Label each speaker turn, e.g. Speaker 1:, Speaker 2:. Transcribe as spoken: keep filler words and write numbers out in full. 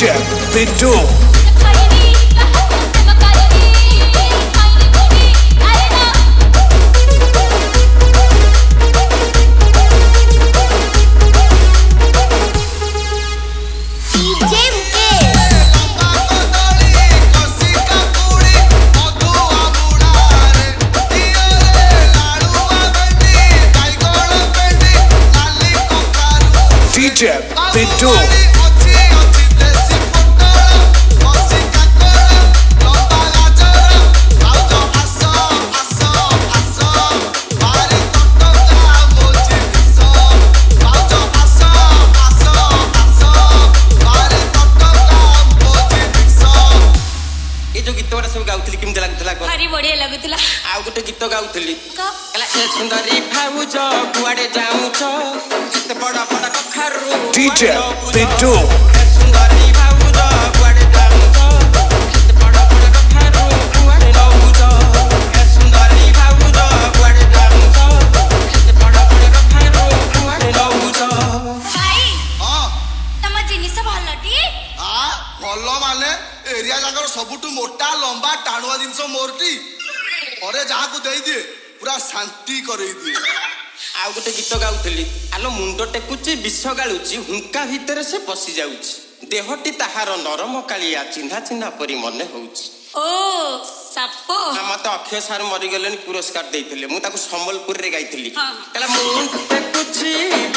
Speaker 1: DJ Bindu. DJ Bindu.
Speaker 2: भारी बढ़िया लगुला
Speaker 3: आ गोटे गीत गाउथली कला ए सुंदरी भाउज कुआडे जाउछ एते बडा बडा कखारु
Speaker 1: DJ Bindu.
Speaker 3: ए सुंदरी भाउज कुआडे जाउछ एते बडा बडा कखारु कुआडे जाउछ ए सुंदरी भाउज कुआडे जाउछ एते बडा बडा कखारु कुआडे जाउछ
Speaker 2: भाई
Speaker 4: हां
Speaker 2: तम जिनिस भलटी
Speaker 4: आ भलो माने एरिया जाकर सबुटु मोटा लंबा टाणुआ जिनस मोरटी अरे जहाँ को दे दिए पूरा शांति करई दिए
Speaker 3: आ गोटे गीत गाउथली आलो मुंड टेकुची विष गाळुची हुंका भितर से पसी जाउची देहटी ताहार नरम कालिया चिन्हा चिन्हा परी मने होउची
Speaker 2: ओ साप
Speaker 3: हम तो अक्षय सार मरी गलेन पुरस्कार देइथिले मु ताको संबलपुर रे गाइथिली
Speaker 2: हां
Speaker 3: कला मुंड टेकुची